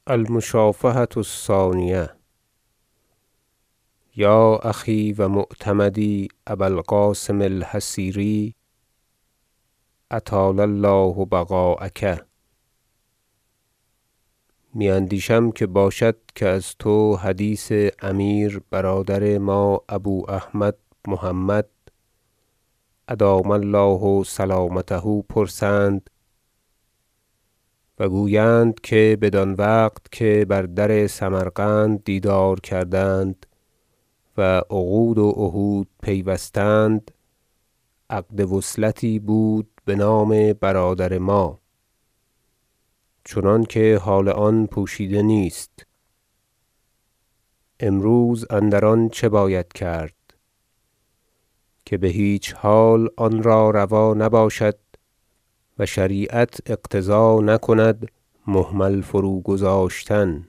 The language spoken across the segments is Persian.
المشافهة الثانیة. یا اخی و معتمدی ابا القاسم الحصیری اطال الله بقاءک، می اندیشم که باشد که از تو حدیث امیر برادر ما ابو احمد محمد ادام الله سلامته پرسند و گویند که بدان وقت که بر در سمرقند دیدار کردند و عقود و عهود پیوستند، عقد وصلتی بود بنام برادر ما، چنانکه حال آن پوشیده نیست. امروز اندر آن چه باید کرد که بهیچ حال آن را روا نباشد و شریعت اقتضا نکند مهمل فروگذاشتن.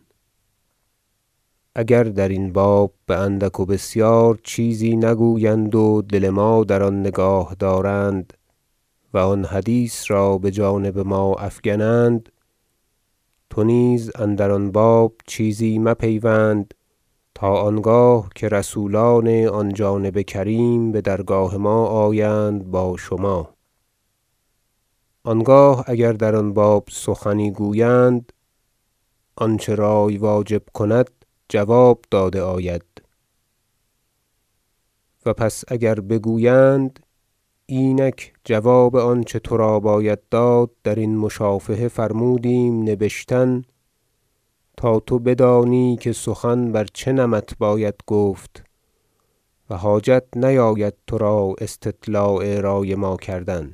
اگر درین باب باندک و بسیار چیزی نگویند و دل ما در آن نگاه دارند و آن حدیث را بجانب ما افگنند، تو نیز اندر آن باب چیزی مپیوند تا آنگاه که رسولان آن جانب کریم بدرگاه ما آیند با شما. آنگاه اگر در آن باب سخنی گویند، آنچه رأی واجب کند جواب داده آید، و پس اگر بگویند اینک جواب آنچه ترا باید داد درین مشافهه فرمودیم نبشتن تا تو بدانی که سخن بر چه نمط باید گفت و حاجت نیاید ترا استطلاع رأی ما کردن.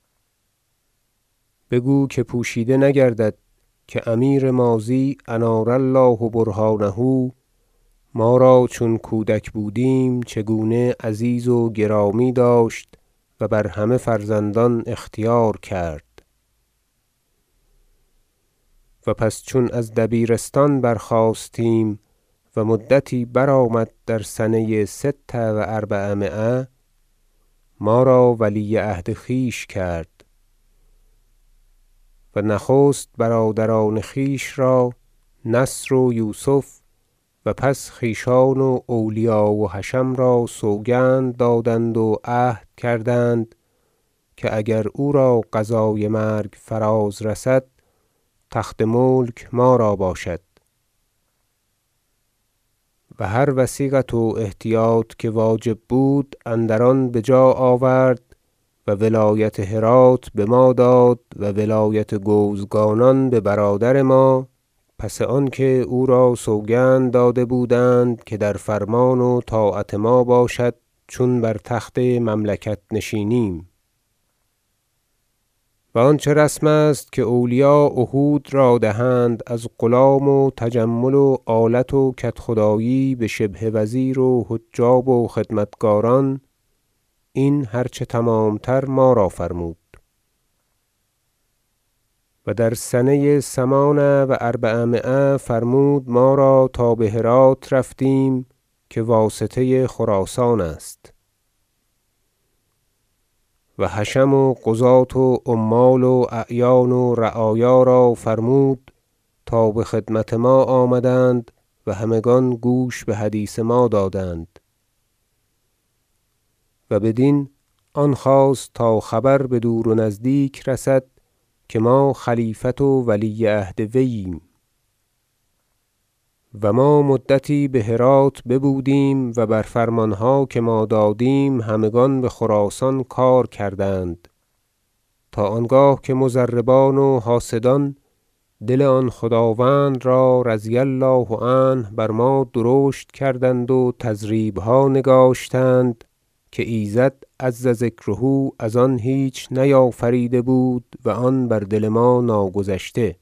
بگو که پوشیده نگردد که امیر ماضی انار الله برهانه ما را چون کودک بودیم چگونه عزیز و گرامی داشت و بر همه فرزندان اختیار کرد، و پس چون از دبیرستان برخاستیم و مدتی برآمد در سنه 46 ما را ولی عهد خویش کرد و نخست برادران خویش را نصر و یوسف و پس خویشان و اولیا و حشم را سوگند دادند و عهد کردند که اگر او را قضای مرگ فراز رسد تخت ملک ما را باشد و هر وثیقت و احتیاط که واجب بود اندر آن بجا آورد و ولایت هرات بما داد و ولایت گوزگانان ببرادر ما، پس آنکه او را سوگند داده بودند که در فرمان و طاعت ما باشد چون بر تخت مملکت نشینیم. و آنچه رسم است که اولیا عهود را دهند از غلام و تجمل و آلت و کدخدایی بشبه وزیر و حجاب و خدمتگاران، این هر چه تمامتر ما را فرمود. و در سنه 48 فرمود ما را تا بهرات رفتیم که واسطه خراسان است، و حشم و قضاة و عمال و اعیان و رعایا را فرمود تا بخدمت ما آمدند و همگان گوش بحدیث ما دادند، و بدین آن خواست تا خبر بدور و نزدیک رسد که ما خلیفت و ولی عهد وییم. و ما مدتی بهرات ببودیم و بر فرمانها که ما دادیم همگان بخراسان کار کردند تا آنگاه که مضربان و حاسدان دل آن خداوند را رضی الله عنه بر ما درشت کردند و تضریبها نگاشتند که ایزد عز ذکره از آن هیچ نیافریده بود و آن بر دل ما ناگذشته،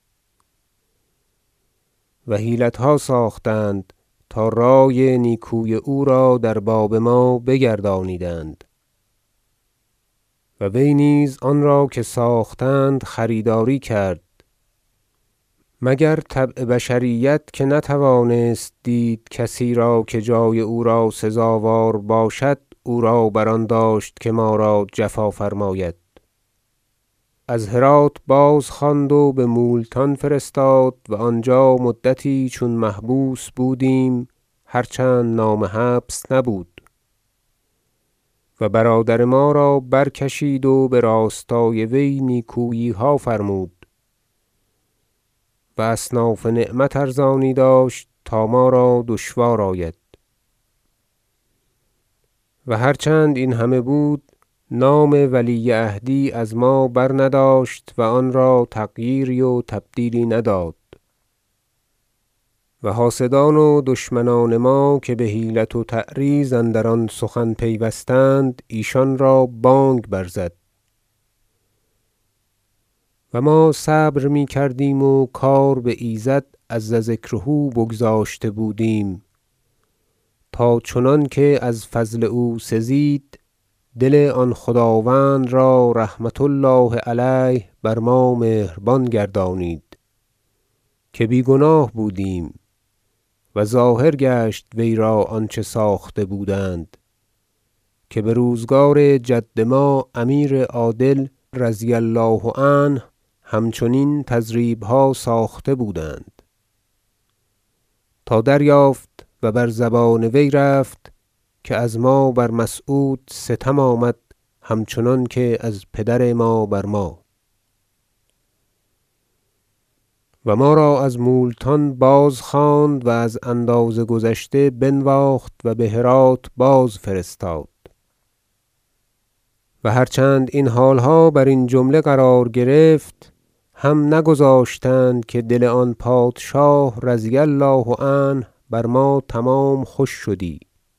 و حیلتها ساختند تا رأی نیکوی او را در باب ما بگردانیدند، و وی نیز آن را که ساختند خریداری کرد، مگر طبع بشریت که نتوانست دید کسی را که جای او را سزاوار باشد او را بر آن داشت که ما را جفا فرماید. از هرات بازخواند و به مولتان فرستاد و آنجا مدتی چون محبوس بودیم هرچند نام حبس نبود و برادر ما را برکشید و به راستای وی نیکوییها فرمود و اصناف نعمت ارزانی داشت تا ما را دشوار آید و هرچند این همه بود نام ولی عهدی از ما برنداشت و آن را تغییری و تبدیلی نداد و حاسدان و دشمنان ما که به حیلت و تعریض اندر آن سخن پیوستند ایشان را بانگ برزد و ما صبر میکردیم و کار به ایزد عز ذکره بگذاشته بودیم تا چنانکه از فضل او سزید دل آن خداوند را رحمة الله علیه بر ما مهربان گردانید که بی گناه بودیم و ظاهر گشت وی را آنچه ساخته بودند که به روزگار جد ما امیر عادل رضی الله عنه همچنین تضریبها ساخته بودند تا دریافت و بر زبان وی رفت که از ما بر مسعود ستم آمد همچنانکه از پدر ما بر ما و ما را از مولتان بازخواند و از اندازه گذشته بنواخت و به هرات بازفرستاد و هرچند این حالها برین جمله قرار گرفت هم نگذاشتند که دل آن پادشاه رضی الله عنه بر ما تمام خوش شدی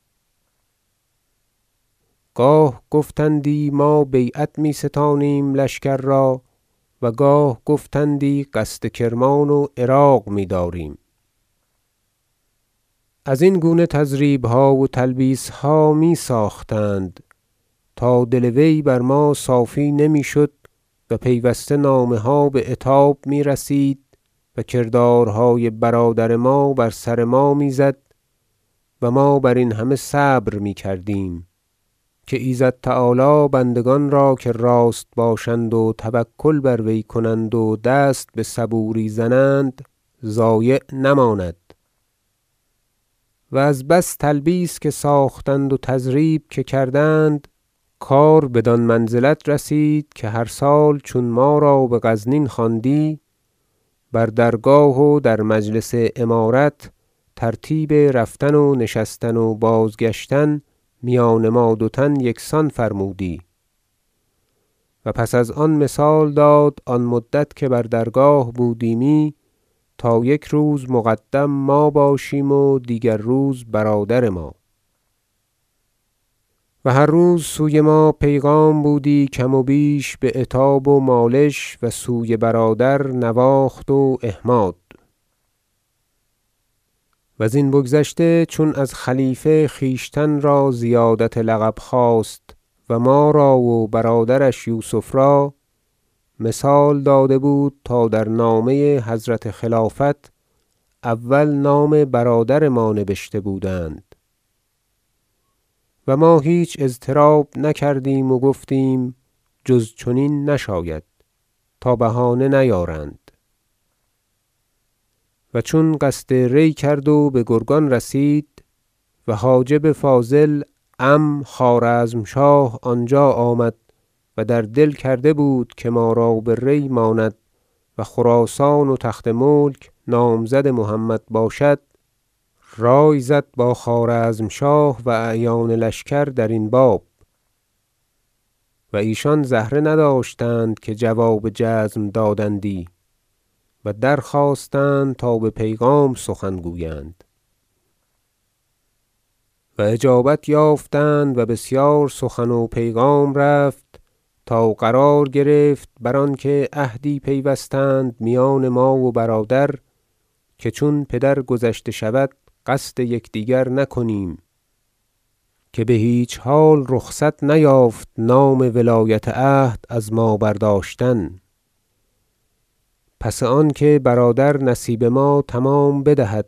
گاه گفتندی ما بیعت می ستانیم لشکر را و گاه گفتندی قصد کرمان و عراق می‌داریم ازین گونه تضریبها و تلبیسها می ساختند تا دل وی بر ما صافی نمیشد و پیوسته نامه ها به عتاب میرسید و کردارهای برادر ما بر سر ما میزد و ما برین همه صبر میکردیم که ایزد تعالی بندگان را که راست باشند و توکل بر وی کنند و دست به صبوری زنند ضایع نماند و از بس تلبیس که ساختند و تضریب که کردند کار بدان منزلت رسید که هر سال چون ما را به غزنین خواندی بر درگاه و در مجلس امارت ترتیب رفتن و نشستن و بازگشتن میان ما دو تن یکسان فرمودی و پس از آن مثال داد آن مدت که بر درگاه بودیمی تا یک روز مقدم ما باشیم و دیگر روز برادر ما و هر روز سوی ما پیغام بودی کم و بیش به عتاب و مالش و سوی برادر نواخت و احماد وزین بگذشته چون از خلیفه خویشتن را زیادت لقب خواست و ما را و برادرش یوسف را مثال داده بود تا در نامه حضرت خلافت اول نام برادر ما نبشته بودند و ما هیچ اضطراب نکردیم و گفتیم جز چنین نشاید تا بهانه نیارند و چون قصد ری کرد و به گرگان رسید و حاجب فاضل عم خوارزمشاه آنجا آمد و در دل کرده بود که ما را به ری ماند و خراسان و تخت ملک نامزد محمد باشد رای زد با خوارزمشاه و اعیان لشکر درین باب و ایشان زهره نداشتند که جواب جزم دادندی و درخواستند تا به پیغام سخن گویند و اجابت یافتند و بسیار سخن و پیغام رفت تا قرار گرفت بر آنکه عهدی پیوستند میان ما و برادر که چون پدر گذشته شود قصد یکدیگر نکنیم که به هیچ حال رخصت نیافت نام ولایت عهد از ما برداشتن پس آنکه برادر نصیب ما تمام بدهد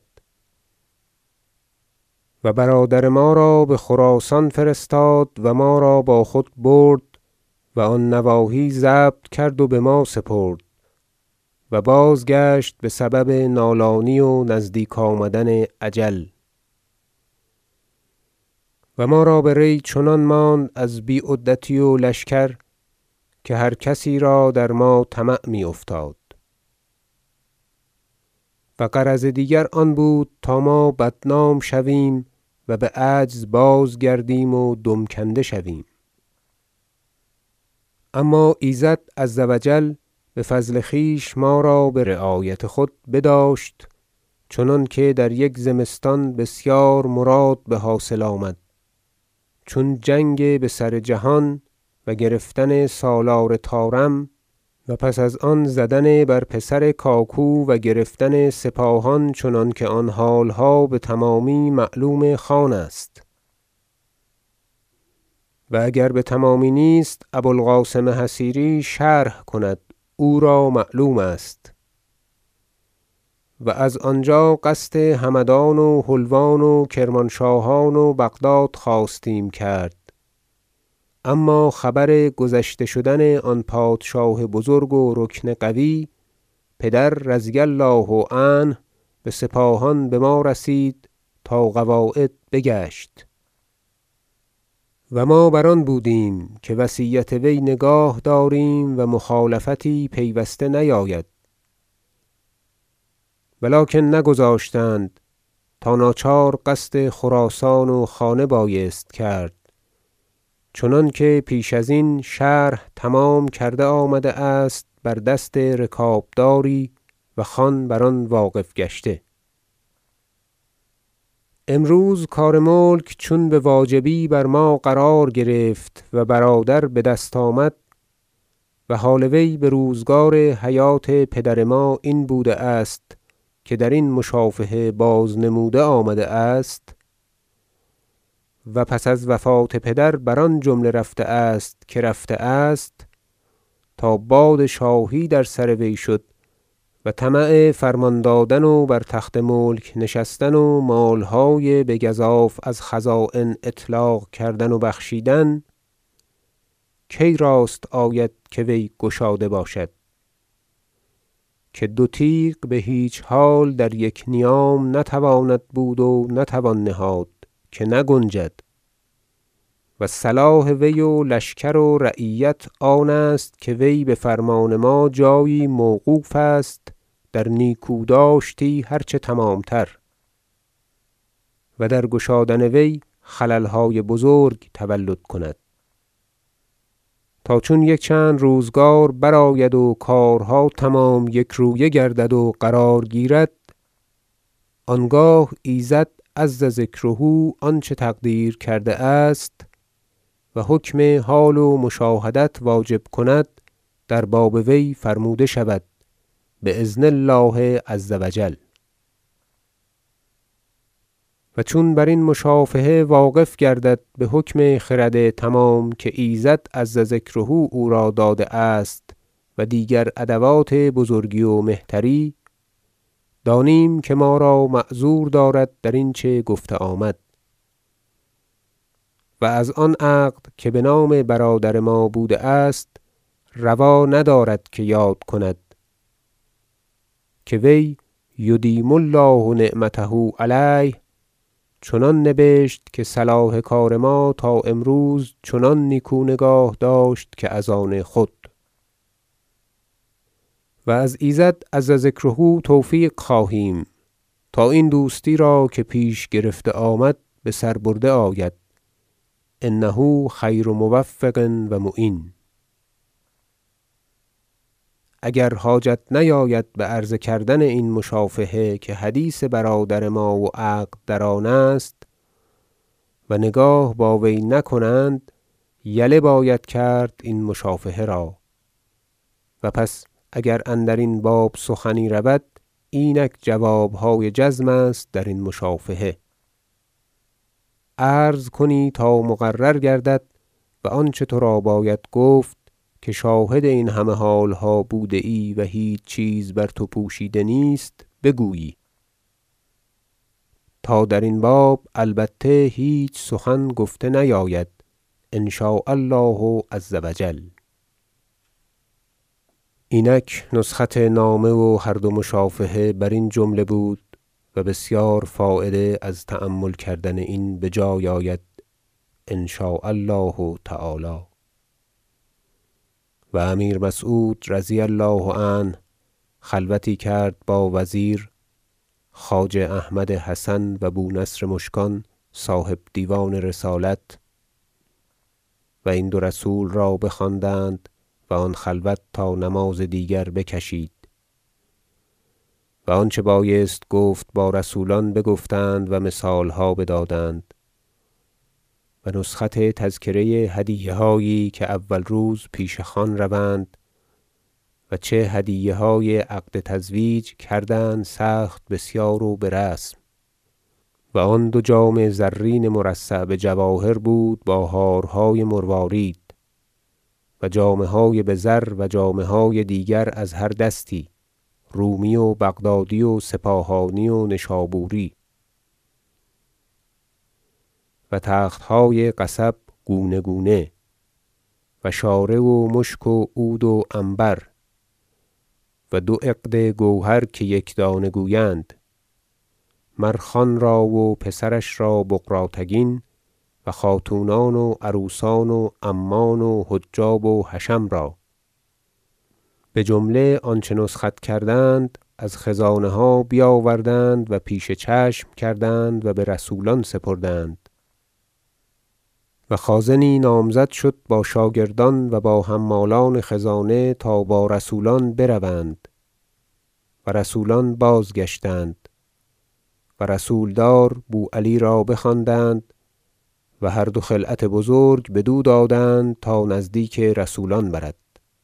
و برادر ما را به خراسان فرستاد و ما را با خود برد و آن نواحی ضبط کرد و بما سپرد و بازگشت بسبب نالانی و نزدیک آمدن اجل. و ما را به ری چنان ماند از بی عدتی و لشکر که هر کسی را در ما طمع می افتاد و غرض دیگر آن بود تا ما بدنام شویم و بعجز بازگردیم و دم کنده شویم. اما ایزد عز و جل بفضل خویش ما را برعایت خود بداشت چنانکه در یک زمستان بسیار مراد بحاصل آمد، چون جنگ بسر جهان و گرفتن سالار طارم و پس از آن زدن بر پسر کاکو و گرفتن سپاهان چنانکه آن حالها بتمامی معلوم خان است و اگر بتمامی نیست ابو القاسم حصیری شرح کند او را معلوم است. و از آنجا قصد همدان و حلوان و کرمانشاهان و بغداد خواستیم کرد، اما خبر گذشته شدن آن پادشاه بزرگ و رکن قوی پدر رضی الله عنه بسپاهان بما رسید تا قواعد بگشت و ما بر آن بودیم که وصیت وی نگاه داریم و مخالفتی پیوسته نیاید، ولکن نگذاشتند تا ناچار قصد خراسان و خانه بایست کرد، چنانکه پیش ازین شرح تمام کرده آمده است بر دست رکابداری و خان بر آن واقف گشته. امروز کار ملک چون بواجبی بر ما قرار گرفت و برادر بدست آمد و حال وی بروزگار حیات پدر ما این بوده است که درین مشافهه بازنموده آمده است و پس از وفات پدر بر آن جمله رفته است که رفته است تا باد شاهی در سر وی شد و طمع فرمان دادن و بر تخت ملک نشستن و مالهای بگزاف از خزاین اطلاق کردن و بخشیدن، کی راست آید که وی گشاده باشد که دو تیغ بهیچ حال در یک نیام نتواند بود و نتوان نهاد که نگنجد و صلاح وی و لشکر و رعیت آن است که وی بفرمان ما جایی موقوف است در نیکوداشتی هر چه تمام تر و در گشادن وی خللهای بزرگ تولد کند، تا چون یک چند روزگار برآید و کارها تمام یکرویه گردد و قرار گیرد، آنگاه ایزد عز ذکره آنچه تقدیر کرده است و حکم حال و مشاهدت واجب کند در باب وی فرموده شود باذن الله عز و جل. و چون برین مشافهه واقف گردد بحکم خرد تمام که ایزد عز ذکره او را داده است و دیگر ادوات بزرگی و مهتری، دانیم که ما را معذور دارد درین چه گفته آمد و از آن عقد که بنام برادر ما بوده است روا ندارد که یاد کند که وی یدیم الله نعمته علیه چنان نبشت که صلاح کار ما تا امروز چنان نیکو نگاه داشت که از آن خود. و از ایزد عز ذکره توفیق خواهیم تا این دوستی را که پیش گرفته آمد بسر برده آید، انه خیر موفق و معین. اگر حاجت نیاید بعرض کردن این مشافهه که حدیث برادر ما و عقد در آن است و نگاه با وی نکنند، یله باید کرد این مشافهه را و پس اگر اندرین باب سخنی رود اینک جوابهای جزم است درین مشافهه، عرض کنی تا مقرر گردد و آنچه ترا باید گفت که شاهد این همه حالها بوده ای و هیچ چیز بر تو پوشیده نیست بگویی، تا درین باب البته هیچ سخن گفته نیاید ان شاء الله عز و جل. اینک نسخت نامه و هر دو مشافهه برین جمله بود و بسیار فایده از تأمل کردن این بجای آید ان شاء الله تعالی. و امیر مسعود رضی الله عنه خلوتی کرد با وزیر خواجه احمد حسن و بو نصر مشکان صاحب دیوان رسالت و این دو رسول را بخواندند و آن خلوت تا نماز دیگر بکشید و آنچه بایست گفت با رسولان بگفتند و مثالها بدادند و نسخت تذکره هدیه هایی که اول روز پیش خان روند و چه هدیه های عقد تزویج کردند سخت بسیار و برسم و آن دو جام زرین مرصع بجواهر بود با هارهای مروارید و جامه های بزر و جامه های دیگر از هر دستی رومی و بغدادی و سپاهانی و نشابوری و تختهای قصب گونه گونه و شاره و مشک و عود و عنبر و دو عقد گوهر که یک دانه گویند مر خان را و پسرش را بغراتگین و خاتونان و عروسان و عمان و حجاب و حشم را بجمله آنچه نسخت کردند از خزانه ها بیاوردند و پیش چشم کردند و برسولان سپردند و خازنی نامزد شد با شاگردان و با حمالان خزانه تا با رسولان بروند و رسولان بازگشتند و رسولدار بو علی را بخواندند و هر دو خلعت بزرگ بدو دادند تا نزدیک رسولان برد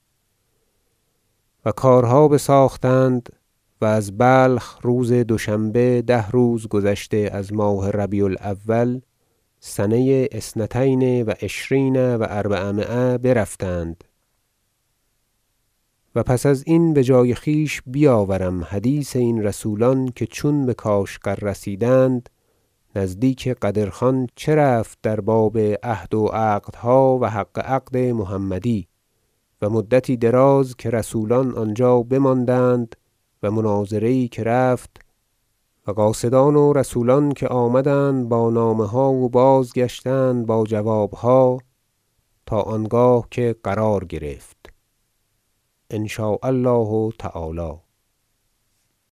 و کارها بساختند و از بلخ روز دوشنبه 10 روز گذشته از ماه ربیع الاول سنه 22 و 400 برفتند و پس از این بجای خویش بیاورم حدیث این رسولان که چون بکاشغر رسیدند نزدیک قدر خان چه رفت در باب عهد و عقدها و حق عقد محمدی و مدتی دراز که رسولان آنجا بماندند و مناظره یی که رفت و قاصدان و رسولان که آمدند با نامه ها و بازگشتند با جوابها تا آنگاه که قرار گرفت ان شاء الله تعالی.